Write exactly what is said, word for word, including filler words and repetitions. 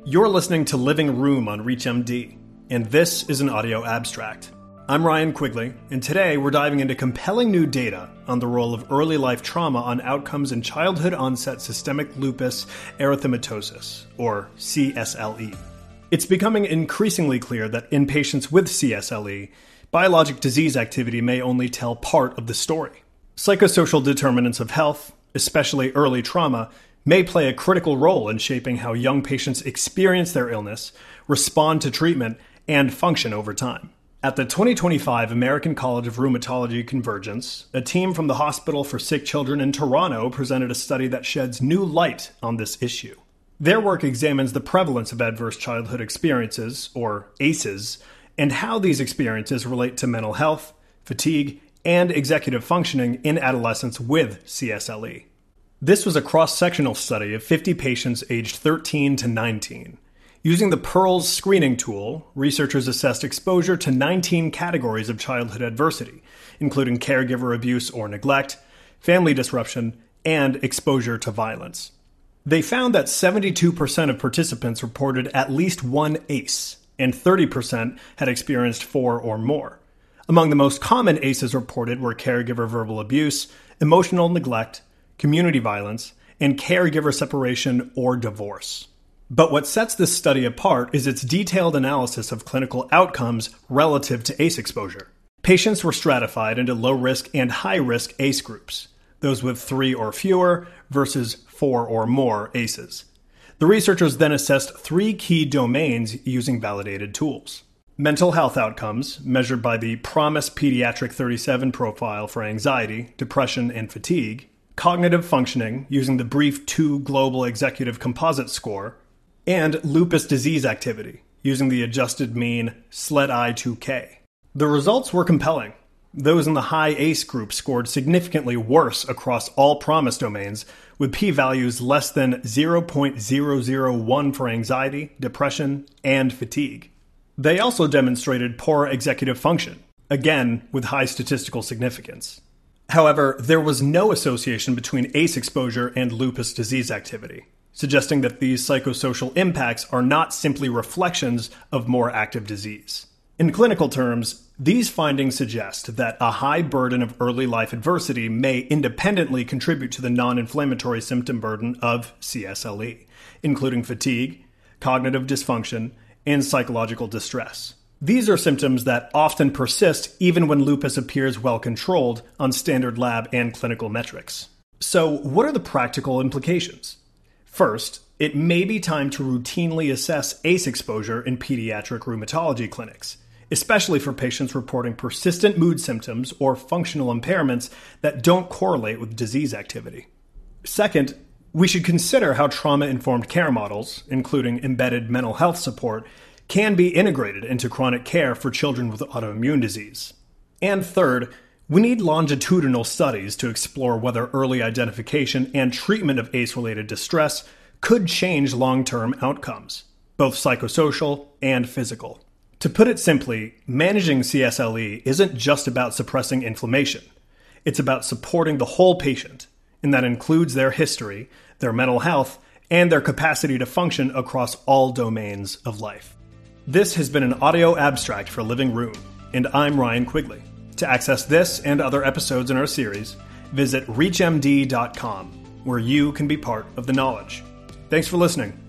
You're listening to Living Room on ReachMD, and this is an audio abstract. I'm Ryan Quigley, and today we're diving into compelling new data on the role of early life trauma on outcomes in childhood-onset systemic lupus erythematosus, or C S L E. It's becoming increasingly clear that in patients with C S L E, biologic disease activity may only tell part of the story. Psychosocial determinants of health, especially early trauma, may play a critical role in shaping how young patients experience their illness, respond to treatment, and function over time. At the twenty twenty-five American College of Rheumatology Convergence, a team from the Hospital for Sick Children in Toronto presented a study that sheds new light on this issue. Their work examines the prevalence of adverse childhood experiences, or A C Es, and how these experiences relate to mental health, fatigue, and executive functioning in adolescents with C S L E. This was a cross-sectional study of fifty patients aged thirteen to nineteen. Using the PEARLS screening tool, researchers assessed exposure to nineteen categories of childhood adversity, including caregiver abuse or neglect, family disruption, and exposure to violence. They found that seventy-two percent of participants reported at least one A C E, and thirty percent had experienced four or more. Among the most common A C Es reported were caregiver verbal abuse, emotional neglect, community violence, and caregiver separation or divorce. But what sets this study apart is its detailed analysis of clinical outcomes relative to A C E exposure. Patients were stratified into low-risk and high-risk A C E groups, those with three or fewer versus four or more A C Es. The researchers then assessed three key domains using validated tools. Mental health outcomes, measured by the PROMIS Pediatric thirty-seven profile for anxiety, depression, and fatigue. Cognitive functioning, using the BRIEF two Global Executive Composite Score. And lupus disease activity, using the adjusted mean S L E D I two K. The results were compelling. Those in the high A C E group scored significantly worse across all PROMIS domains, with p-values less than zero point zero zero one for anxiety, depression, and fatigue. They also demonstrated poor executive function, again with high statistical significance. However, there was no association between A C E exposure and lupus disease activity, suggesting that these psychosocial impacts are not simply reflections of more active disease. In clinical terms, these findings suggest that a high burden of early life adversity may independently contribute to the non-inflammatory symptom burden of C S L E, including fatigue, cognitive dysfunction, and psychological distress. These are symptoms that often persist even when lupus appears well controlled on standard lab and clinical metrics. So, what are the practical implications? First, it may be time to routinely assess A C E exposure in pediatric rheumatology clinics, especially for patients reporting persistent mood symptoms or functional impairments that don't correlate with disease activity. Second, we should consider how trauma-informed care models, including embedded mental health support, can be integrated into chronic care for children with autoimmune disease. And third, we need longitudinal studies to explore whether early identification and treatment of A C E-related distress could change long-term outcomes, both psychosocial and physical. To put it simply, managing C S L E isn't just about suppressing inflammation. It's about supporting the whole patient, and that includes their history, their mental health, and their capacity to function across all domains of life. This has been an audio abstract for Living Room, and I'm Ryan Quigley. To access this and other episodes in our series, visit reach M D dot com, where you can be part of the knowledge. Thanks for listening.